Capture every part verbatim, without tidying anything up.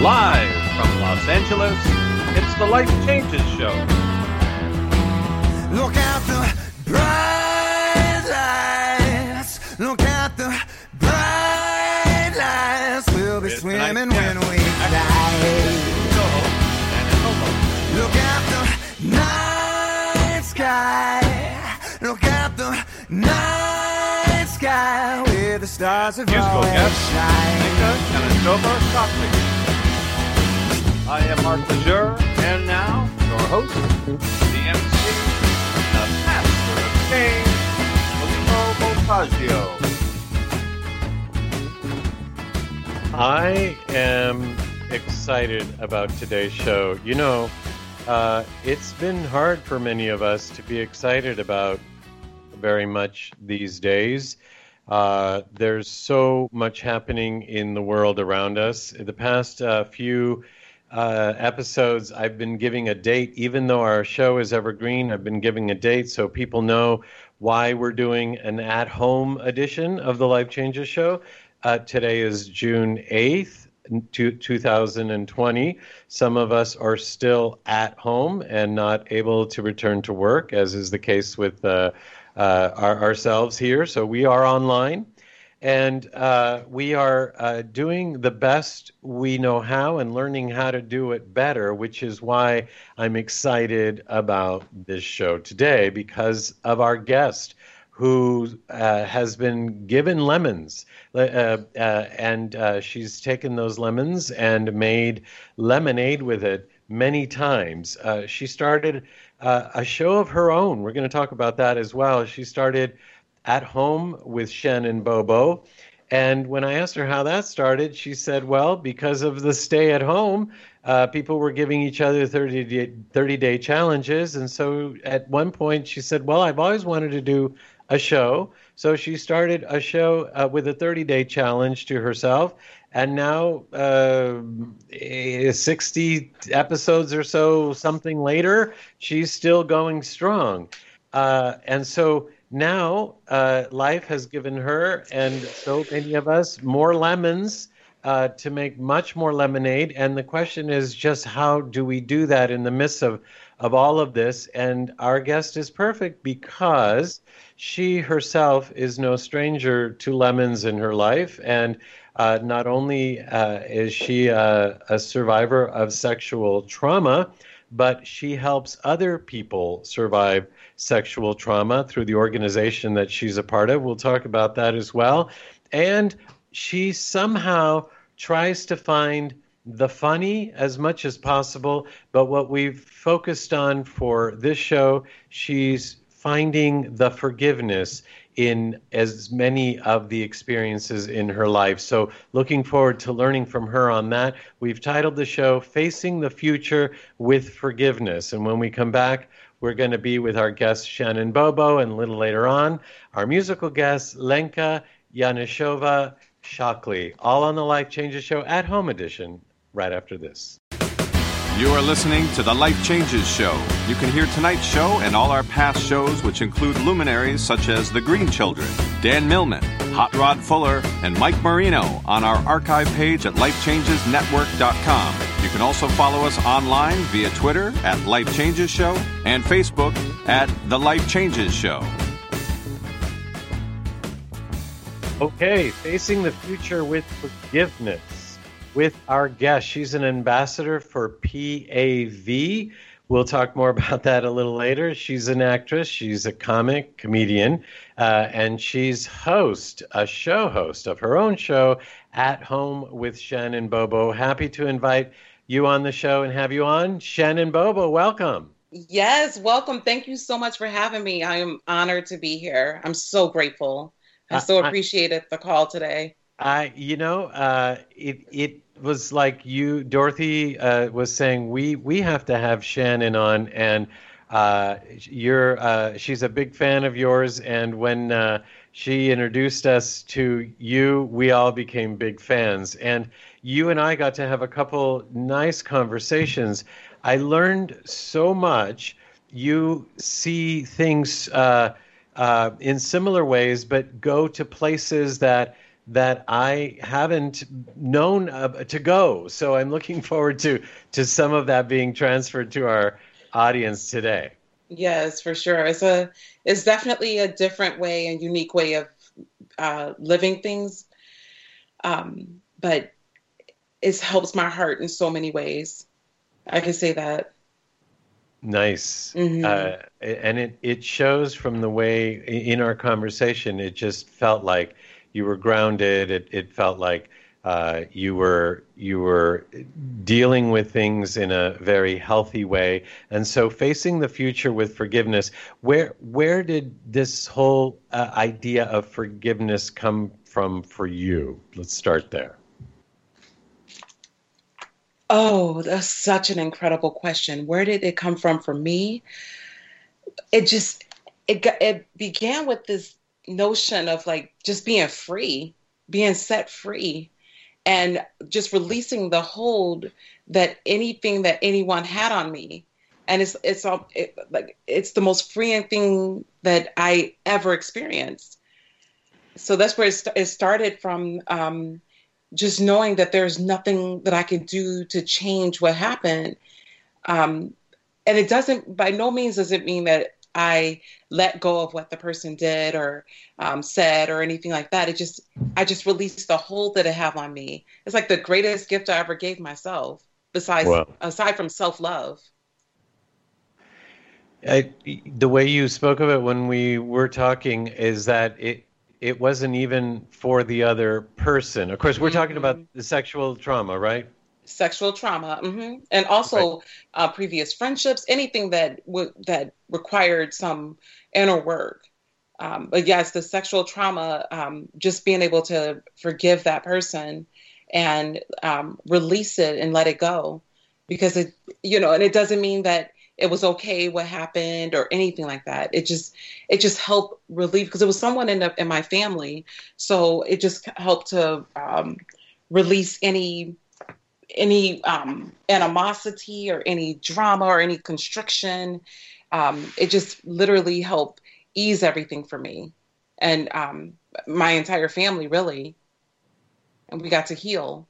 Live from Los Angeles, it's the Life Changes Show. Look at the bright lights. Look at the bright lights. We'll be It's swimming tonight's when guest, we die. Look at the night sky. Look at the night sky where the stars have Musical always guest, shine. Nika Kanashova Shockley. I am Mark Lejeune, and now your host, the M C, the master of change, Lino Voltaggio. I am excited about today's show. You know, uh, it's been hard for many of us to be excited about very much these days. Uh, there's so much happening in the world around us. The past uh, few uh, episodes, I've been giving a date, even though our show is evergreen, I've been giving a date so people know why we're doing an at-home edition of the Life Changes Show. Uh, today is June eighth, two thousand twenty. Some of us are still at home and not able to return to work, as is the case with uh, uh, our, ourselves here. So we are online, and uh, we are uh, doing the best we know how and learning how to do it better, which is why I'm excited about this show today, because of our guest, who uh, has been given lemons, uh, uh, and uh, she's taken those lemons and made lemonade with it many times. Uh, she started uh, a show of her own. We're going to talk about that as well. She started At Home with Shen and Bobo. And when I asked her how that started, she said, well, because of the stay at home, uh, people were giving each other thirty-day challenges. And so at one point she said, well, I've always wanted to do a show. So she started a show uh, with a thirty-day challenge to herself. And now uh, sixty episodes or so, something later, she's still going strong. Uh, and so now uh, life has given her, and so many of us, more lemons uh, to make much more lemonade. And the question is just, how do we do that in the midst of, of all of this? And our guest is perfect because she herself is no stranger to lemons in her life. And uh, not only uh, is she uh, a survivor of sexual trauma, but she helps other people survive sexual trauma through the organization that she's a part of. We'll talk about that as well. And she somehow tries to find the funny as much as possible. But what we've focused on for this show, she's finding the forgiveness in as many of the experiences in her life. So looking forward to learning from her on that. We've titled the show Facing the Future with Forgiveness. And when we come back, we're going to be with our guest Shannon Bobo, and a little later on, our musical guest Lenka Yanishova Shockley, all on the Life Changes Show at Home edition, right after this. You are listening to The Life Changes Show. You can hear tonight's show and all our past shows, which include luminaries such as The Green Children, Dan Millman, Hot Rod Fuller, and Mike Marino on our archive page at life changes network dot com. You can also follow us online via Twitter at Life Changes Show and Facebook at The Life Changes Show. Okay, Facing the Future with Forgiveness. With our guest. She's an ambassador for P A V. We'll talk more about that a little later. She's an actress. She's a comic, comedian, uh, and she's host, a show host of her own show, At Home with Shen and Bobo. Happy to invite you on the show and have you on. Shen and Bobo, welcome. Yes, welcome. Thank you so much for having me. I am honored to be here. I'm so grateful. I so uh, appreciated the call today. I, you know, uh, it it was like you, Dorothy, uh, was saying we we have to have Shannon on, and uh, you're uh, she's a big fan of yours, and when uh, she introduced us to you, we all became big fans, and you and I got to have a couple nice conversations. I learned so much. You see things uh, uh, in similar ways, but go to places that that I haven't known uh, to go. So I'm looking forward to to some of that being transferred to our audience today. Yes, for sure. It's a it's definitely a different way and unique way of uh, living things, um, but it helps my heart in so many ways. I can say that. Nice. Mm-hmm. Uh, and it, it shows from the way in our conversation, it just felt like you were grounded. It, it felt like uh, you were you were dealing with things in a very healthy way. And so facing the future with forgiveness, where where did this whole uh, idea of forgiveness come from for you? Let's start there. Oh, that's such an incredible question. Where did it come from for me? It just, it got, it began with this notion of like just being free, being set free, and just releasing the hold that anything that anyone had on me. And it's, it's all it, like, it's the most freeing thing that I ever experienced. So that's where it, st- it started from, um, just knowing that there's nothing that I can do to change what happened. Um, and it doesn't, by no means does it mean that I let go of what the person did or um, said or anything like that. It just, I just released the hold that it had on me. It's like the greatest gift I ever gave myself, besides, Wow. aside from self-love. I, the way you spoke of it when we were talking is that it, it wasn't even for the other person. Of course, we're mm-hmm. talking about the sexual trauma, right? Sexual trauma, mm-hmm. and also right. uh, previous friendships, anything that w- that required some inner work. Um, but yes, the sexual trauma, um, just being able to forgive that person and um, release it and let it go, because it, you know, and it doesn't mean that it was okay what happened or anything like that. It just, it just helped relieve, because it was someone in the, in my family. So it just helped to um, release any, any um, animosity or any drama or any constriction. Um, it just literally helped ease everything for me and um, my entire family, really. And we got to heal.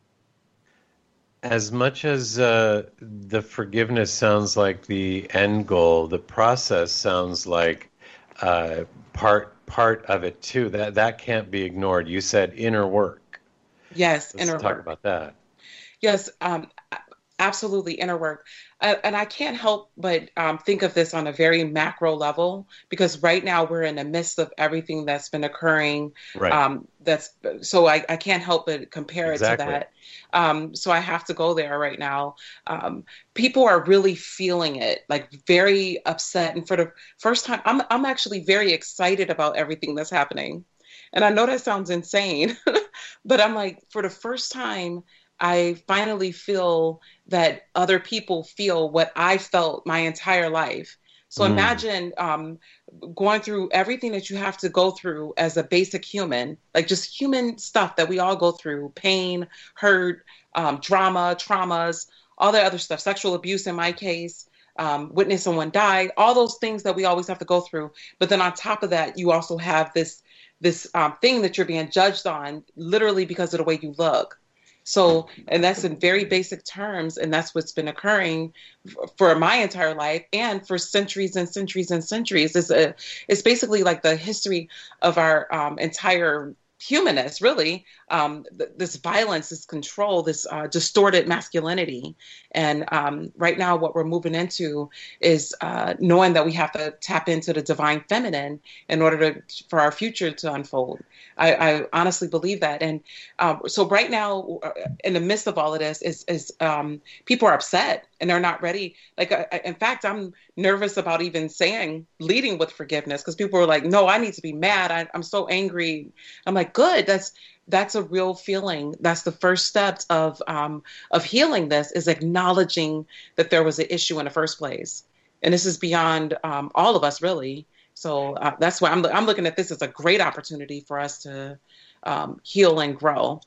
As much as uh, the forgiveness sounds like the end goal, the process sounds like uh, part part of it too. That that can't be ignored. You said inner work. Yes, Let's inner talk work. about that. Yes, um, absolutely, inner work. Uh, and I can't help but um, think of this on a very macro level, because right now we're in the midst of everything that's been occurring. Right. Um, that's so I, I can't help but compare exactly. it to that. Um, so I have to go there right now. Um, people are really feeling it, like very upset. And for the first time, I'm I'm actually very excited about everything that's happening. And I know that sounds insane, but I'm like, for the first time, I finally feel that other people feel what I felt my entire life. So mm. imagine um, going through everything that you have to go through as a basic human, like just human stuff that we all go through, pain, hurt, um, drama, traumas, all the other stuff, sexual abuse in my case, um, witness someone die, all those things that we always have to go through. But then on top of that, you also have this, this um, thing that you're being judged on, literally because of the way you look. So, and that's in very basic terms, and that's what's been occurring for my entire life and for centuries and centuries and centuries. It's a, it's basically like the history of our um, entire humanness, really. Um, th- this violence, this control, this uh, distorted masculinity. And um, right now what we're moving into is uh, knowing that we have to tap into the divine feminine in order to, for our future to unfold. I, I honestly believe that. And um, so right now, in the midst of all of this, is, is um, people are upset and they're not ready. Like, I, in fact, I'm nervous about even saying, leading with forgiveness, because people are like, no, I need to be mad. I, I'm so angry. I'm like, good. That's that's a real feeling. That's the first steps of um, of healing. This is acknowledging that there was an issue in the first place. And this is beyond um, all of us, really. So uh, that's why I'm I'm looking at this as a great opportunity for us to um, heal and grow.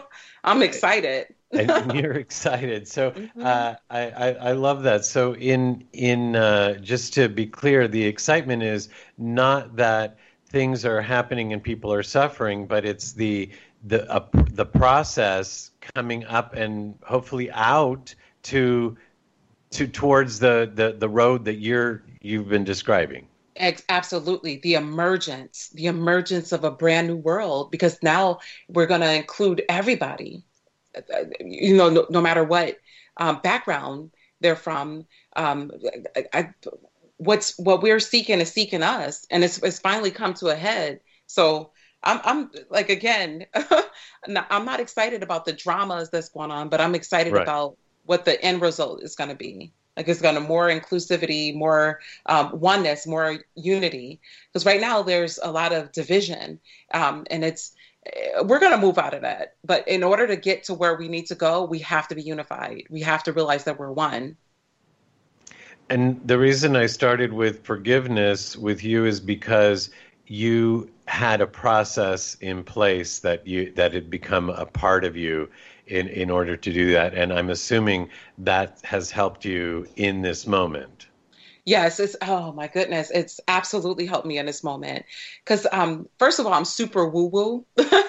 I'm excited. And you're excited. So mm-hmm. uh, I, I I love that. So in in uh, just to be clear, the excitement is not that things are happening and people are suffering, but it's the the uh, the process coming up and hopefully out to to towards the, the, the road that you're you've been describing. Absolutely. The emergence, the emergence of a brand new world, because now we're going to include everybody, you know, no, no matter what um, background they're from. Um, I, I, what's what we're seeking is seeking us, and it's, it's finally come to a head. So I'm, I'm like, again, I'm not excited about the dramas that's going on, but I'm excited right. about what the end result is going to be. Like, it's going to more inclusivity, more um, oneness, more unity. Because right now there's a lot of division, um, and it's we're going to move out of that. But in order to get to where we need to go, we have to be unified. We have to realize that we're one. And the reason I started with forgiveness with you is because you had a process in place that you that had become a part of you in, in order to do that. And I'm assuming that has helped you in this moment. Yes, it's, oh my goodness, it's absolutely helped me in this moment. Because um, first of all, I'm super woo-woo.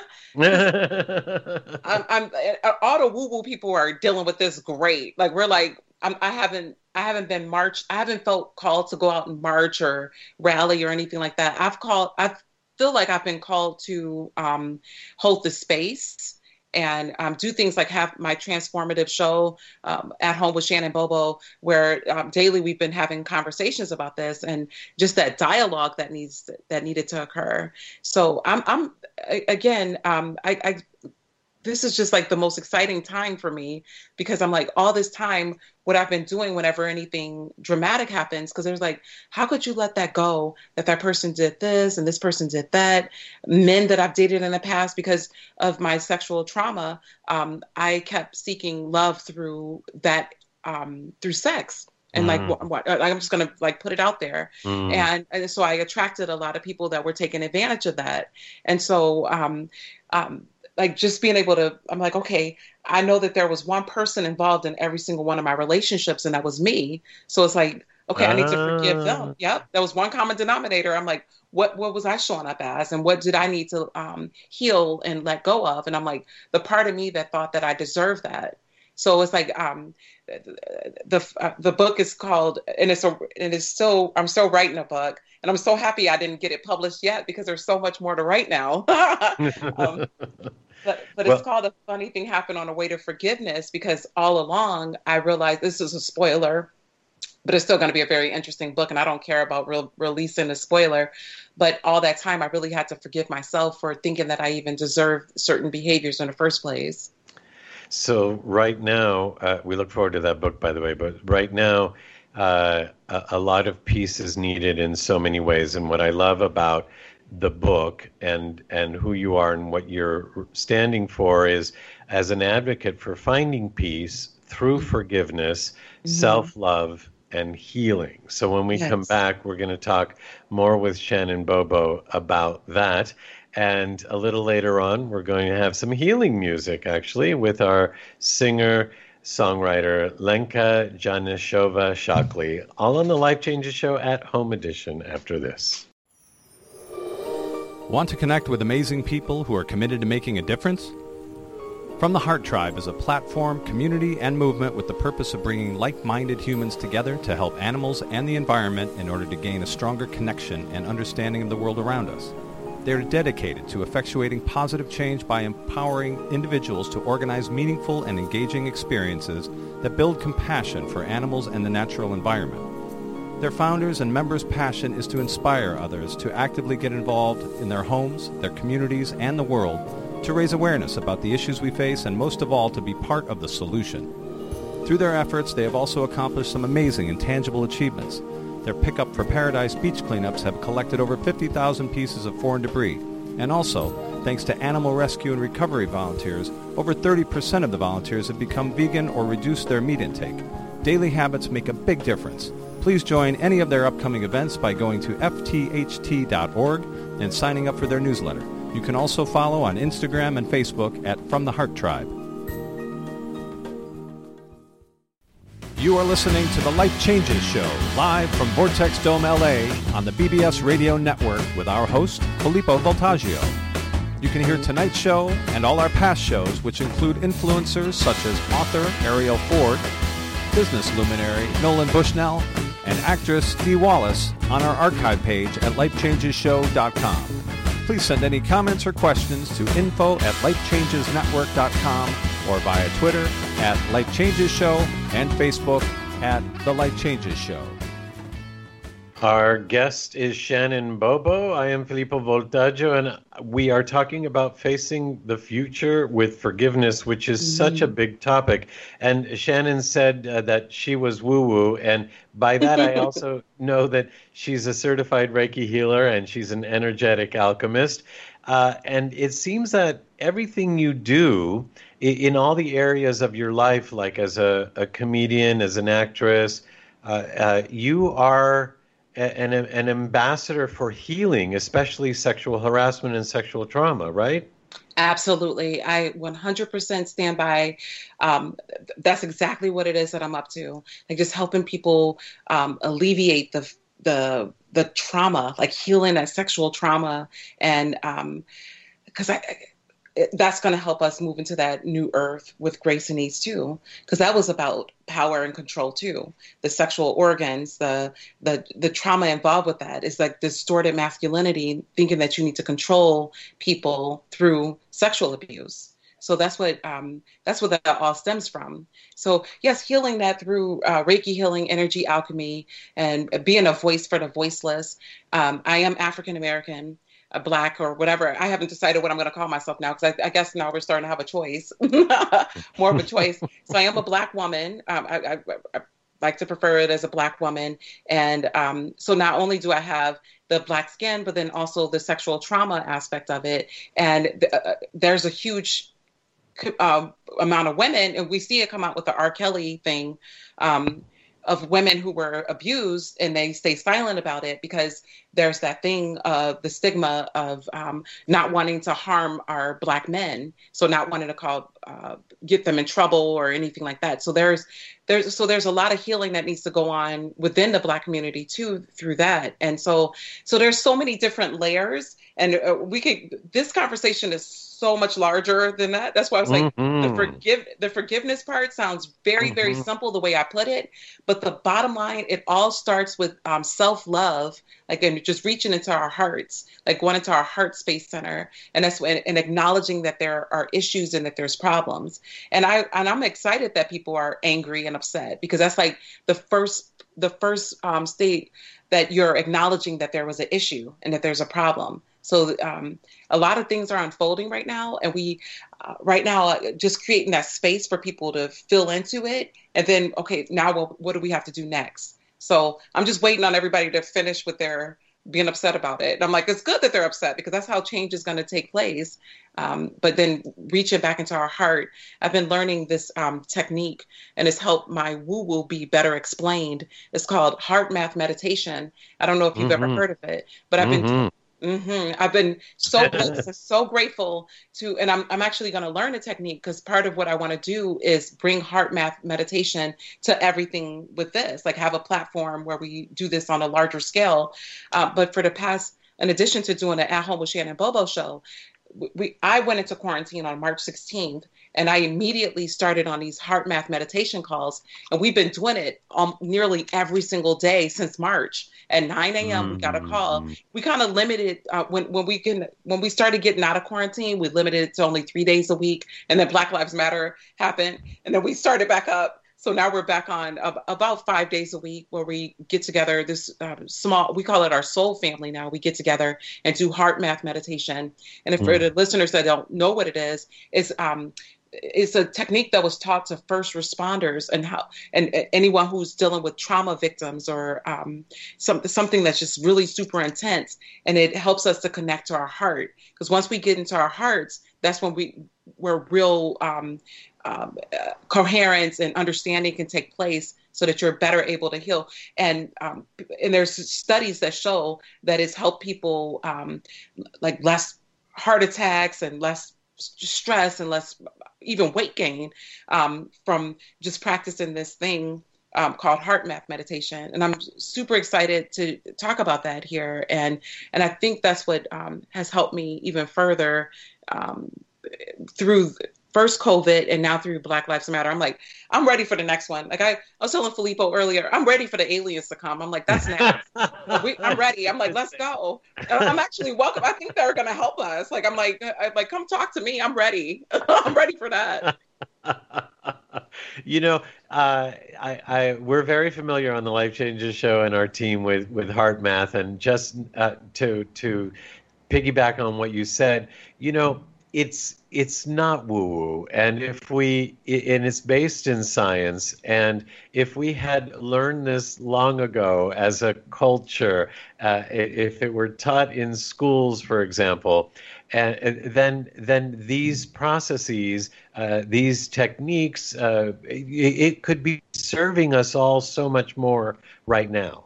I'm, I'm all the woo-woo people are dealing with this great. Like, we're like, I'm, I haven't, I haven't been marched. I haven't felt called to go out and march or rally or anything like that. I've called, I feel like I've been called to um, hold the space and um, do things like have my transformative show um, at home with Shannon Bobo, where um, daily we've been having conversations about this and just that dialogue that needs that needed to occur. So I'm, I'm again, um, I, I this is just like the most exciting time for me, because I'm like, all this time, what I've been doing whenever anything dramatic happens, because there's like, how could you let that go, that that person did this and this person did that? Men that I've dated in the past, because of my sexual trauma, um, I kept seeking love through that, um, through sex. And mm. like, what, I'm just going to like put it out there. Mm. And, and so I attracted a lot of people that were taking advantage of that. And so, um, um, like just being able to, I'm like, okay, I know that there was one person involved in every single one of my relationships, and that was me. So it's like, okay, I need to forgive them. Yep. That was one common denominator. I'm like, what, what was I showing up as? And what did I need to um, heal and let go of? And I'm like, the part of me that thought that I deserved that. So it's like, um, the, uh, the book is called, and it's, a, and it's still, I'm still writing a book, and I'm so happy I didn't get it published yet, because there's so much more to write now. um, but but well, it's called A Funny Thing Happened on the Way to Forgiveness, because all along I realized, this is a spoiler, but it's still going to be a very interesting book, and I don't care about re- releasing a spoiler. But all that time, I really had to forgive myself for thinking that I even deserved certain behaviors in the first place. So right now, uh, we look forward to that book, by the way, but right now, uh, a, a lot of peace is needed in so many ways. And what I love about the book and, and who you are and what you're standing for is, as an advocate for finding peace through forgiveness, mm-hmm. self-love, and healing. So when we yes. come back, we're going to talk more with Shannon Bobo about that. And a little later on, we're going to have some healing music, actually, with our singer-songwriter Lenka Janishova-Shockley, all on the Life Changes Show at Home Edition after this. Want to connect with amazing people who are committed to making a difference? From the Heart Tribe is a platform, community, and movement with the purpose of bringing like-minded humans together to help animals and the environment in order to gain a stronger connection and understanding of the world around us. They are dedicated to effectuating positive change by empowering individuals to organize meaningful and engaging experiences that build compassion for animals and the natural environment. Their founders and members' passion is to inspire others to actively get involved in their homes, their communities, and the world, to raise awareness about the issues we face, and most of all, to be part of the solution. Through their efforts, they have also accomplished some amazing and tangible achievements. Their Pickup for Paradise beach cleanups have collected over fifty thousand pieces of foreign debris. And also, thanks to animal rescue and recovery volunteers, over thirty percent of the volunteers have become vegan or reduced their meat intake. Daily habits make a big difference. Please join any of their upcoming events by going to f t h t dot org and signing up for their newsletter. You can also follow on Instagram and Facebook at From the Heart Tribe. You are listening to The Life Changes Show, live from Vortex Dome, L A, on the B B S Radio Network with our host, Filippo Voltaggio. You can hear tonight's show and all our past shows, which include influencers such as author Ariel Ford, business luminary Nolan Bushnell, and actress Dee Wallace on our archive page at life changes show dot com. Please send any comments or questions to info at life changes network dot com or via Twitter at Life Changes Show and Facebook at The Life Changes Show. Our guest is Shannon Bobo. I am Filippo Voltaggio, and we are talking about facing the future with forgiveness, which is mm-hmm. such a big topic. And Shannon said uh, that she was woo-woo, and by that I also know that she's a certified Reiki healer and she's an energetic alchemist. Uh, and it seems that everything you do in, in all the areas of your life, like as a, a comedian, as an actress, uh, uh, you are An, an ambassador for healing, especially sexual harassment and sexual trauma, right? Absolutely. I one hundred percent stand by. Um, that's exactly what it is that I'm up to. Like just helping people um, alleviate the the the trauma, like healing that sexual trauma, and because um, I. It, that's going to help us move into that new earth with grace and ease too, because that was about power and control too. The sexual organs, the the the trauma involved with that is like distorted masculinity, thinking that you need to control people through sexual abuse. So that's what um, that's what that all stems from. So yes, healing that through uh, Reiki healing, energy alchemy, and being a voice for the voiceless. Um, I am African American. A Black or whatever. I haven't decided what I'm going to call myself now because I, I guess now we're starting to have a choice, more of a choice. So I am a Black woman. Um, I, I, I like to prefer it as a Black woman. And um, so not only do I have the Black skin, but then also the sexual trauma aspect of it. And th- uh, there's a huge uh, amount of women, and we see it come out with the R. Kelly thing, um, of women who were abused, and they stay silent about it because there's that thing of the stigma of um, not wanting to harm our Black men, so not wanting to call uh, get them in trouble or anything like that. So there's there's so there's a lot of healing that needs to go on within the Black community too through that, and so so there's so many different layers, and uh, we could this conversation is so much larger than that. That's why I was like, mm-hmm. the forgive the forgiveness part sounds very, mm-hmm. very simple the way I put it. But the bottom line, it all starts with um, self-love, like and just reaching into our hearts, like going into our heart space center. And that's when and acknowledging that there are issues and that there's problems. And I and I'm excited that people are angry and upset because that's like the first the first um, state that you're acknowledging that there was an issue and that there's a problem. So um, a lot of things are unfolding right now, and we uh, right now uh, just creating that space for people to fill into it. And then, okay, now what, what do we have to do next? So I'm just waiting on everybody to finish with their being upset about it. And I'm like, it's good that they're upset because that's how change is going to take place. Um, but then reaching back into our heart, I've been learning this um, technique, and it's helped my woo-woo be better explained. It's called heart math meditation. I don't know if you've mm-hmm. ever heard of it, but I've been mm-hmm. Mm-hmm. I've been so so grateful to, and I'm I'm actually going to learn a technique because part of what I want to do is bring heart math meditation to everything with this, like have a platform where we do this on a larger scale. Uh, but for the past, in addition to doing an At Home with Shannon Bobo show, we I went into quarantine on March sixteenth, and I immediately started on these heart math meditation calls, and we've been doing it um, nearly every single day since March. At nine a.m. we got a call. We kind of limited uh, when when we can when we started getting out of quarantine. We limited it to only three days a week, and then Black Lives Matter happened, and then we started back up. So now we're back on uh, about five days a week where we get together. This uh, small, we call it our soul family now. We get together and do heart math meditation. And if mm. for the listeners that don't know what it is, it's um. It's a technique that was taught to first responders and how and anyone who's dealing with trauma victims or um, some, something that's just really super intense. And it helps us to connect to our heart, because once we get into our hearts, that's when we where real um, um, uh, coherence and understanding can take place, so that you're better able to heal. And um, and there's studies that show that it's helped people um, like less heart attacks and less stress and less even weight gain um, from just practicing this thing um, called Heart Math Meditation. And I'm super excited to talk about that here. And, and I think that's what um, has helped me even further um, through first COVID and now through Black Lives Matter. I'm like, I'm ready for the next one. Like I, I was telling Filippo earlier, I'm ready for the aliens to come. I'm like, that's next. we, I'm ready. I'm like, let's go. And I'm actually welcome. I think they're going to help us. Like, I'm like, I'm like, come talk to me. I'm ready. I'm ready for that. You know, uh, I, I we're very familiar on the Life Changes show and our team with, with Heart Math. And just uh, to to piggyback on what you said, you know, it's it's not woo-woo, and if we and it's based in science, and if we had learned this long ago as a culture, uh, if it were taught in schools, for example, and, and then then these processes, uh, these techniques, uh, it, it could be serving us all so much more right now.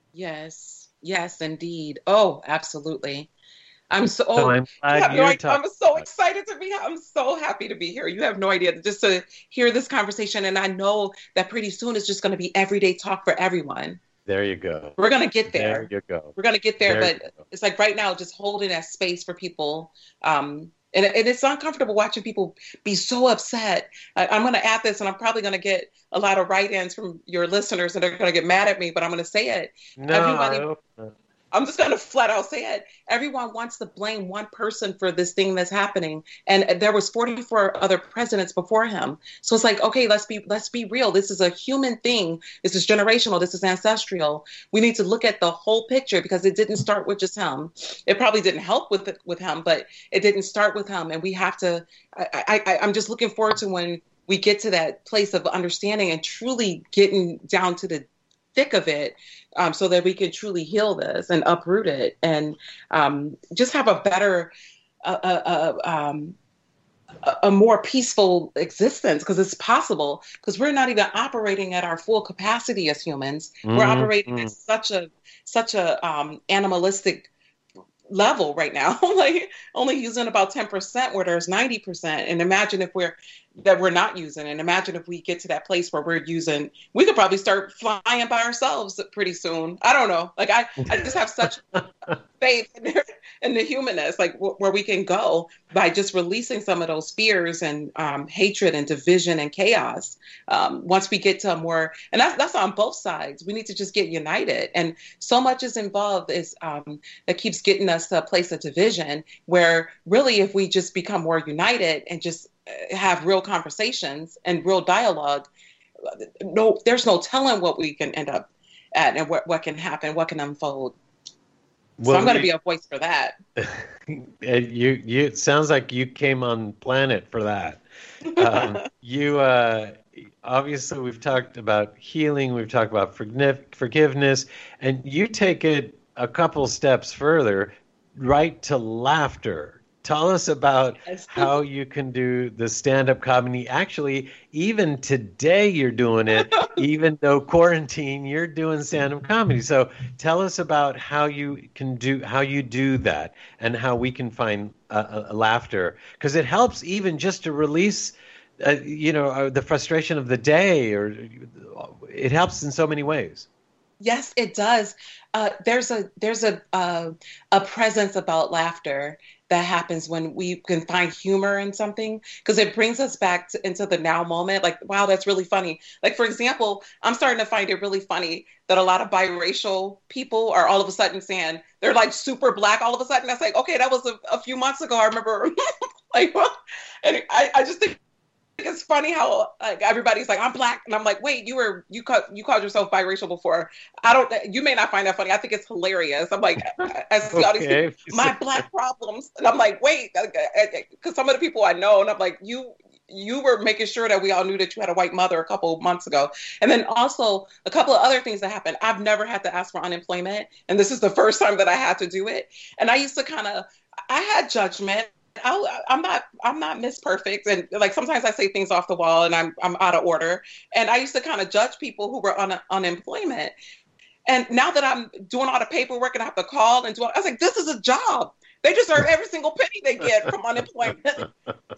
Yes, yes, indeed. Oh, absolutely. I'm so, so I'm, glad no you're idea, I'm so excited to be, I'm so happy to be here. You have no idea, just to hear this conversation. And I know that pretty soon it's just going to be everyday talk for everyone. There you go. We're going to get there. There you go. We're going to get there, there but it's like right now, just holding that space for people. Um, and, and it's uncomfortable watching people be so upset. I, I'm going to add this, and I'm probably going to get a lot of write-ins from your listeners that are going to get mad at me, but I'm going to say it. No, Everybody, I hope not. I'm just going to flat out say it. Everyone wants to blame one person for this thing that's happening. And there was forty-four other presidents before him. So it's like, okay, let's be let's be real. This is a human thing. This is generational. This is ancestral. We need to look at the whole picture, because it didn't start with just him. It probably didn't help with with him, but it didn't start with him. And we have to, I, I, I'm just looking forward to when we get to that place of understanding and truly getting down to the thick of it, um, so that we can truly heal this and uproot it, and um, just have a better, uh, uh, uh, um, a, a more peaceful existence, because it's possible, because we're not even operating at our full capacity as humans. Mm-hmm. We're operating at such a such a um, animalistic level right now, like only using about ten percent where there's ninety percent. And imagine if we're that we're not using, and imagine if we get to that place where we're using, we could probably start flying by ourselves pretty soon. I don't know. Like I, I just have such faith in, in the humanness, like w- where we can go by just releasing some of those fears and um, hatred and division and chaos. Um, once we get to a more, and that's that's on both sides. We need to just get united, and so much is involved is um, that keeps getting us to a place of division. Where really, if we just become more united and just have real conversations and real dialogue, no, there's no telling what we can end up at and what, what can happen, what can unfold. Well, so I'm going to be a voice for that. you, you, it sounds like you came on planet for that. Um, you, uh, obviously we've talked about healing, we've talked about forgiveness, and you take it a couple steps further, right to laughter. Tell us about how you can do the stand-up comedy. Actually, even today you're doing it, even though quarantine, you're doing stand-up comedy. So tell us about how you can do, how you do that, and how we can find uh, uh, laughter, because it helps even just to release, uh, you know, uh, the frustration of the day, or it helps in so many ways. Yes, it does. Uh, there's a there's a uh, a presence about laughter that happens when we can find humor in something, because it brings us back to, into the now moment. Like, wow, that's really funny. Like, for example, I'm starting to find it really funny that a lot of biracial people are all of a sudden saying they're like super black all of a sudden. That's like, okay, that was a, a few months ago. I remember like, and I, I just think it's funny how like everybody's like, I'm black, and I'm like, wait, you were you called you called yourself biracial before. I don't. You may not find that funny. I think it's hilarious. I'm like, I see all these people, my black problems, and I'm like, wait, because some of the people I know, and I'm like, you you were making sure that we all knew that you had a white mother a couple of months ago. And then also a couple of other things that happened. I've never had to ask for unemployment, and this is the first time that I had to do it. And I used to kind of, I had judgment. I, I'm not, I'm not Miss Perfect. And like, sometimes I say things off the wall and I'm, I'm out of order. And I used to kind of judge people who were on unemployment. And now that I'm doing all the paperwork and I have to call and do all, I was like, this is a job. They deserve every single penny they get from unemployment. So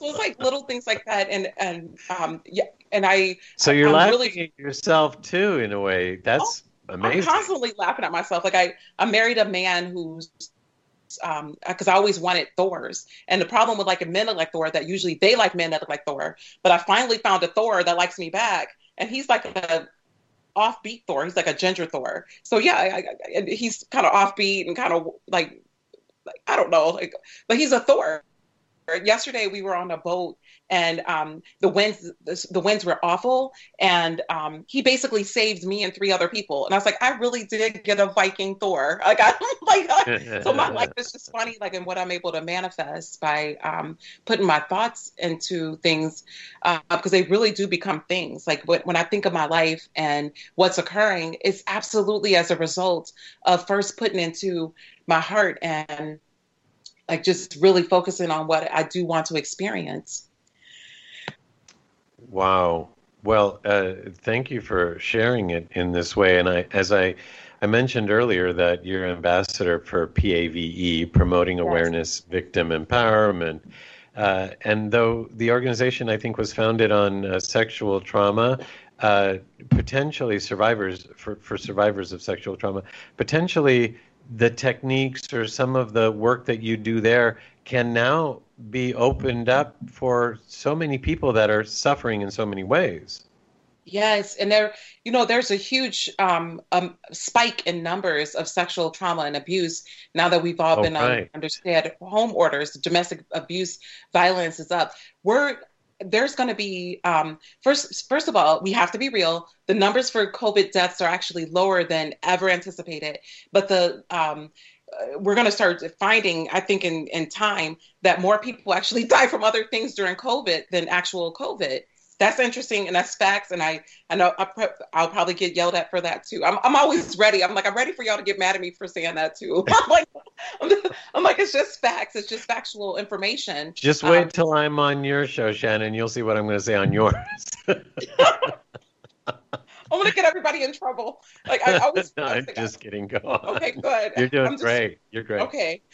so it's like little things like that, and and um, yeah, and I. So you're I'm laughing really, at yourself too, in a way. That's oh, amazing. I'm constantly laughing at myself. Like I, I married a man who's, um, because I always wanted Thors, and the problem with like a men that like Thor that usually they like men that look like Thor, but I finally found a Thor that likes me back, and he's like a offbeat Thor. He's like a ginger Thor. So yeah, I, I, he's kind of offbeat and kind of like, like I don't know, like, but he's a Thor. Yesterday we were on a boat, and um, the winds the, the winds were awful, and um, he basically saved me and three other people. And I was like, I really did get a Viking Thor. Like, I like so my life is just funny, like in what I'm able to manifest by um, putting my thoughts into things, uh, because they really do become things. Like when I think of my life and what's occurring, it's absolutely as a result of first putting into my heart and like just really focusing on what I do want to experience. Wow. Well, uh, thank you for sharing it in this way. And I, as I, I mentioned earlier that you're ambassador for P A V E, Promoting Yes. Awareness, Victim Empowerment. Uh, and though the organization, I think, was founded on uh, sexual trauma, uh, potentially survivors, for, for survivors of sexual trauma, potentially the techniques or some of the work that you do there can now be opened up for so many people that are suffering in so many ways. Yes, and there, you know, there's a huge um, um, spike in numbers of sexual trauma and abuse now that we've all Oh, been right. on under stay-at-home orders. Domestic abuse, violence is up. We're there's going to be um, first. First of all, we have to be real. The numbers for COVID deaths are actually lower than ever anticipated, but the um, uh, we're going to start finding, I think, in in time that more people actually die from other things during COVID than actual COVID. That's interesting, and that's facts. And I, I know I pre- I'll probably get yelled at for that too. I'm, I'm always ready. I'm like, I'm ready for y'all to get mad at me for saying that too. I'm like, I'm, I'm like, it's just facts. It's just factual information. Just wait Um, till I'm on your show, Shannon. You'll see what I'm going to say on yours. I'm gonna get everybody in trouble. Like I always. No, I I'm think just kidding. Go on. Okay, good. You're doing I'm just- great. You're great. Okay.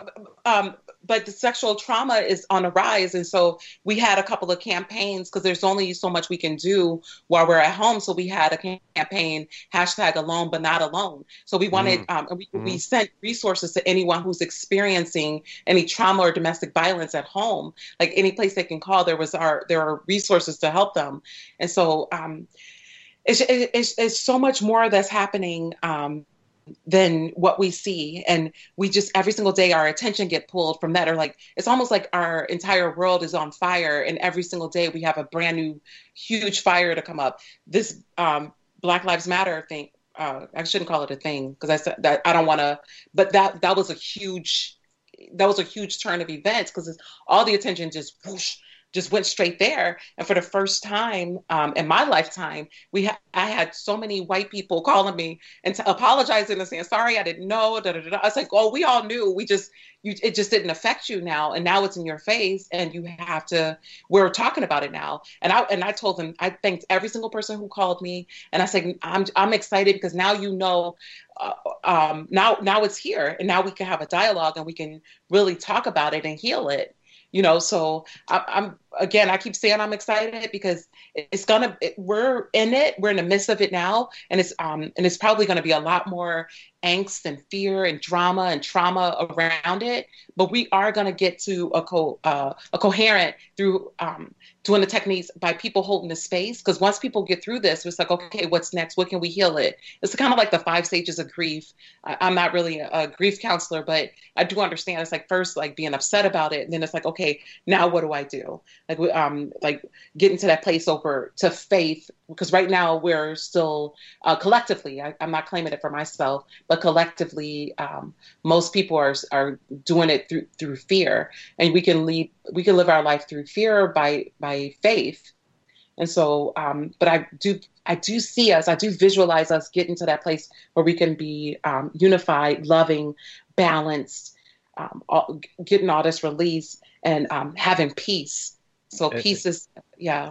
Um, but the sexual trauma is on the rise. And so we had a couple of campaigns because there's only so much we can do while we're at home. So we had a campaign, hashtag alone, but not alone. So we wanted, Mm. um, and we, Mm. we sent resources to anyone who's experiencing any trauma or domestic violence at home, like any place they can call. There was our, there are resources to help them. And so um, it's, it's, it's so much more that's happening um, than what we see. And we just, every single day, our attention get pulled from that. Or like, it's almost like our entire world is on fire. And every single day we have a brand new, huge fire to come up. This um, Black Lives Matter thing, uh, I shouldn't call it a thing because I said that I don't want to, but that, that was a huge, that was a huge turn of events because all the attention just whoosh, just went straight there. And for the first time um, in my lifetime, we ha- I had so many white people calling me and t- apologizing and saying, sorry, I didn't know. Da, da, da, da. I was like, oh, we all knew. We just, you, it just didn't affect you now. And now it's in your face and you have to, we're talking about it now. And I, and I told them, I thanked every single person who called me. And I said, I'm, I'm excited because now, you know, uh, um, now, now it's here and now we can have a dialogue and we can really talk about it and heal it. You know, so I, I'm, again, I keep saying I'm excited because it's gonna, it, we're in it, we're in the midst of it now. And it's, um, and it's probably going to be a lot more angst and fear and drama and trauma around it. But we are going to get to a co, uh, a coherent through, um, doing the techniques by people holding the space. Because once people get through this, it's like, okay, what's next? What can we heal it? It's kind of like the five stages of grief. I, I'm not really a, a grief counselor, but I do understand. It's like first, like being upset about it. And then it's like, okay, now what do I do? Like, um, like getting to that place over to faith, because right now we're still uh, collectively, I, I'm not claiming it for myself, but collectively, um, most people are are doing it through through fear, and we can lead, we can live our life through fear by by faith. And so, um, but I do, I do see us, I do visualize us getting to that place where we can be um, unified, loving, balanced, um, all, getting all this release and um, having peace. So peace is, yeah.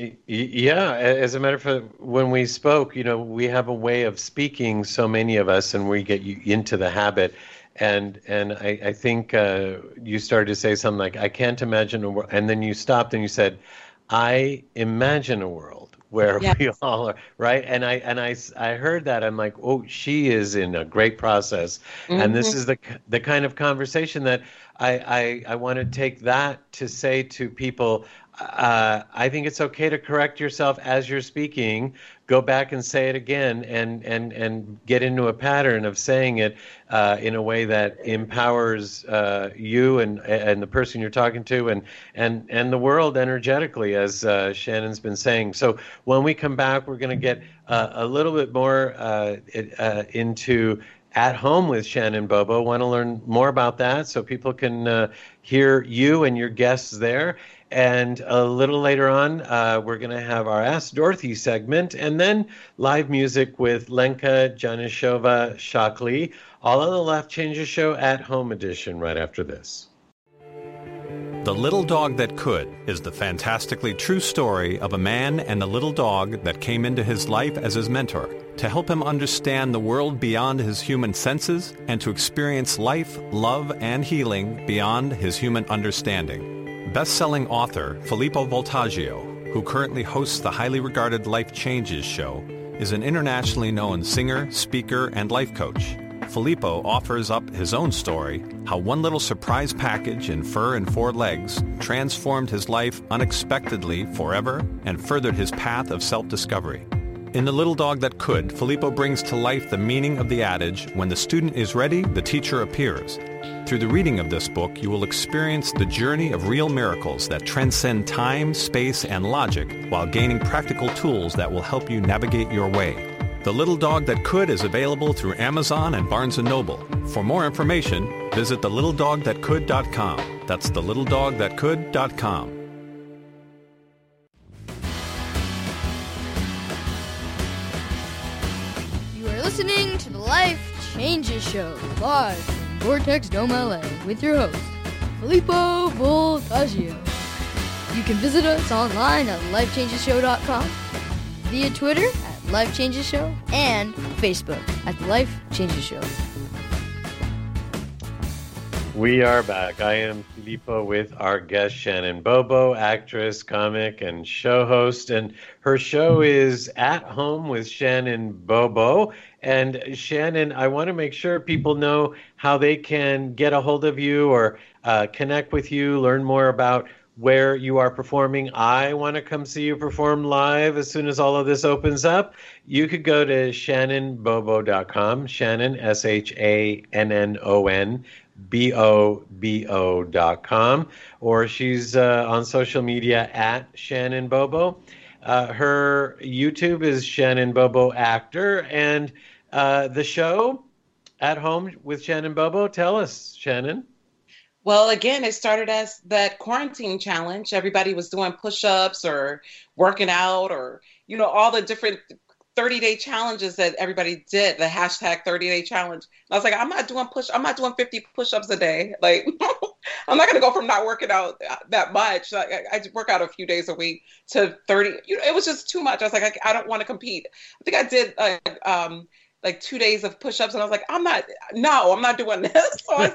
Yeah, as a matter of fact, when we spoke, you know, we have a way of speaking, so many of us, and we get you into the habit. And and I, I think uh, you started to say something like, I can't imagine a world. And then you stopped and you said, I imagine a world where Yes. we all are, right? And I and I, I heard that. I'm like, oh, she is in a great process. And this Mhm. is the the kind of conversation that I, I, I want to take that to say to people, uh, I think it's okay to correct yourself as you're speaking. Go back and say it again, and and and get into a pattern of saying it uh, in a way that empowers uh, you and and the person you're talking to, and and and the world energetically, as uh, Shannon's been saying. So when we come back, we're going to get uh, a little bit more uh, it, uh, into At Home with Shannon Bobo. Want to learn more about that so people can uh, hear you and your guests there. And a little later on, uh, we're going to have our Ask Dorothy segment, and then live music with Lenka Janishova Shockley, all on the Life Changes Show At Home edition right after this. The Little Dog That Could is the fantastically true story of a man and the little dog that came into his life as his mentor to help him understand the world beyond his human senses and to experience life, love, and healing beyond his human understanding. Best-selling author Filippo Voltaggio, who currently hosts the highly regarded Life Changes show, is an internationally known singer, speaker, and life coach. Filippo offers up his own story, how one little surprise package in fur and four legs transformed his life unexpectedly forever and furthered his path of self-discovery. In The Little Dog That Could, Filippo brings to life the meaning of the adage, when the student is ready, the teacher appears. Through the reading of this book, you will experience the journey of real miracles that transcend time, space, and logic while gaining practical tools that will help you navigate your way. The Little Dog That Could is available through Amazon and Barnes and Noble. For more information, visit the little dog that could dot com. That's the little dog that could dot com. You are listening to the Life Changes Show, live from Vortex Dome, L A, with your host, Filippo Voltaggio. You can visit us online at life changes show dot com, via Twitter at Life Changes Show, and Facebook at The Life Changes Show. We are back. I am Filippo with our guest, Shannon Bobo, actress, comic, and show host. And her show is At Home with Shannon Bobo. And Shannon, I want to make sure people know how they can get a hold of you or uh, connect with you, learn more about where you are performing. I want to come see you perform live as soon as all of this opens up. You could go to shannon bobo dot com, Shannon, S H A N N O N, B O B O dot com, or she's uh, on social media at Shannon Bobo. Uh, her YouTube is Shannon Bobo Actor, and uh, the show, At Home with Shannon Bobo. Tell us, Shannon. Well, again, it started as that quarantine challenge. Everybody was doing push-ups or working out or, you know, all the different thirty-day challenges that everybody did, the hashtag thirty-day challenge. And I was like, I'm not doing push, I'm not doing fifty push-ups a day. Like, I'm not going to go from not working out that much. Like, I, I work out a few days a week to thirty. You know, it was just too much. I was like, I, I don't want to compete. I think I did like, um, like two days of push-ups, and I was like, I'm not, no, I'm not doing this. So I was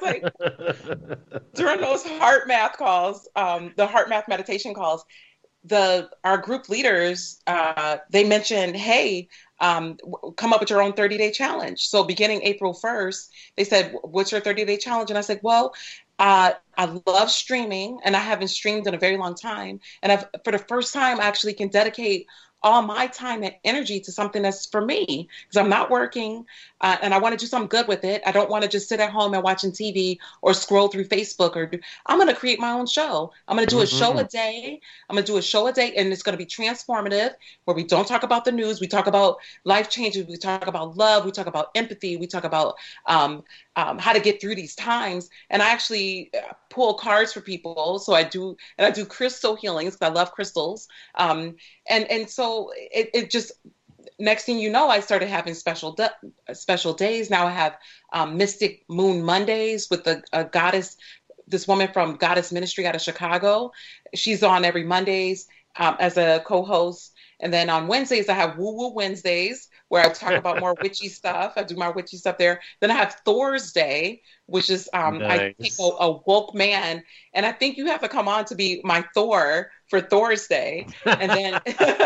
like, during those heart math calls, um, the heart math meditation calls, the our group leaders, uh, they mentioned, hey, um, w- come up with your own thirty-day challenge. So beginning April first, they said, what's your thirty-day challenge? And I said, well, uh, I love streaming, and I haven't streamed in a very long time. And I've, for the first time, I actually can dedicate all my time and energy to something that's for me, because I'm not working uh, and I want to do something good with it. I don't want to just sit at home and watching T V or scroll through Facebook. Or do, I'm going to create my own show. I'm going to do a Mm-hmm. show a day. I'm going to do a show a day, and it's going to be transformative, where we don't talk about the news. We talk about life changes. We talk about love. We talk about empathy. We talk about um, um, how to get through these times. And I actually pull cards for people. So I do, and I do crystal healings because I love crystals. Um, and and so it, it just, next thing you know, I started having special de- special days. Now I have um, Mystic Moon Mondays with the a goddess, this woman from Goddess Ministry out of Chicago. She's on every Mondays um, as a co-host. And then on Wednesdays, I have Woo Woo Wednesdays where I talk about more witchy stuff. I do my witchy stuff there. Then I have Thor's Day, which is um, Nice. I take a, a woke man, and I think you have to come on to be my Thor for Thor's Day. And then,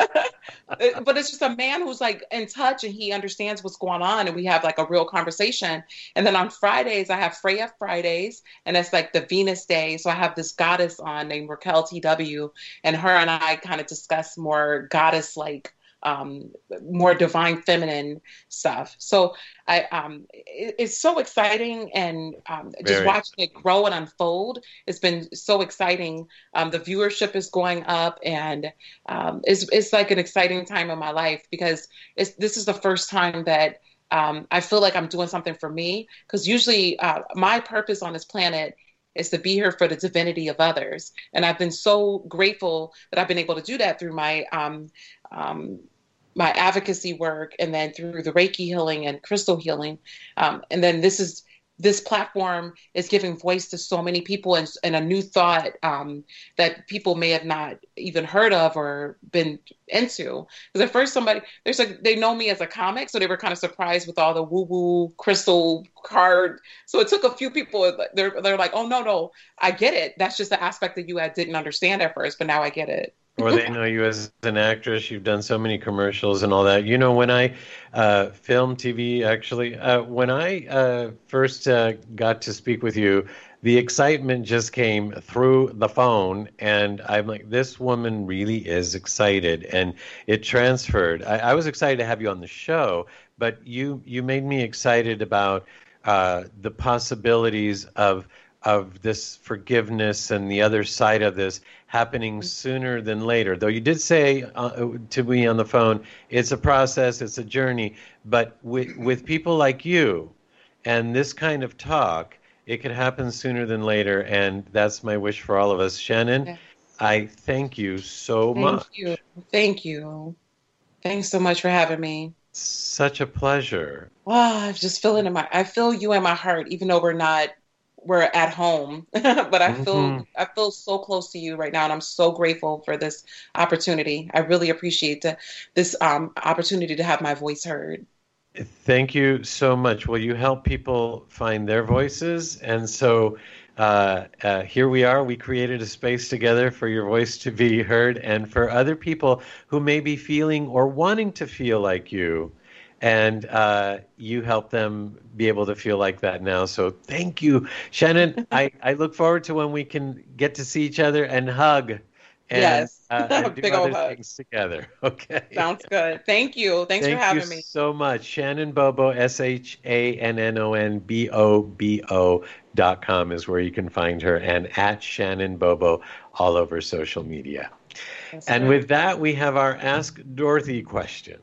but it's just a man who's like in touch and he understands what's going on, and we have like a real conversation. And then on Fridays, I have Freya Fridays, and that's like the Venus Day. So I have this goddess on named Raquel T W, and her and I kind of discuss more goddess like um, more divine feminine stuff. So I, um, it, it's so exciting, and um, just Very. watching it grow and unfold. It's been so exciting. Um, the viewership is going up, and um, it's it's like an exciting time in my life because it's this is the first time that um, I feel like I'm doing something for me. Because usually uh, my purpose on this planet is to be here for the divinity of others, and I've been so grateful that I've been able to do that through my um, um, my advocacy work, and then through the Reiki healing and crystal healing. Um, and then this is, this platform is giving voice to so many people, and, and a new thought um, that people may have not even heard of or been into. Because at first somebody, there's like, they know me as a comic, so they were kind of surprised with all the woo-woo crystal card. So it took a few people, they're, they're like, oh, no, no, I get it. That's just the aspect that you I didn't understand at first, but now I get it. Or they know you as an actress. You've done so many commercials and all that. You know, when I uh, film T V, actually, uh, when I uh, first uh, got to speak with you, the excitement just came through the phone. And I'm like, this woman really is excited. And it transferred. I, I was excited to have you on the show, but you, you made me excited about uh, the possibilities of of this forgiveness and the other side of this happening sooner than later. Though you did say uh, to me on the phone, it's a process, it's a journey, but with, with people like you and this kind of talk, it could happen sooner than later, and that's my wish for all of us. Shannon, yes. I thank you so thank much. Thank you. Thank you. Thanks so much for having me. Such a pleasure. Oh, I just feel it in my, I feel you in my heart, even though we're not we're at home, but I feel mm-hmm. I feel so close to you right now, and I'm so grateful for this opportunity. I really appreciate the, this um, opportunity to have my voice heard. Thank you so much. Well, you help people find their voices, and so uh, uh, here we are. We created a space together for your voice to be heard, and for other people who may be feeling or wanting to feel like you. And uh, you help them be able to feel like that now. So thank you, Shannon. I, I look forward to when we can get to see each other and hug. And, yes, uh, and do big other old hug. things together. Okay. Sounds good. Thank you. Thanks Thank for having you me. so much. Shannon Bobo, S H A N N O N B O B O dot com is where you can find her, and at Shannon Bobo all over social media. That's and right. With that, we have our Ask Dorothy question.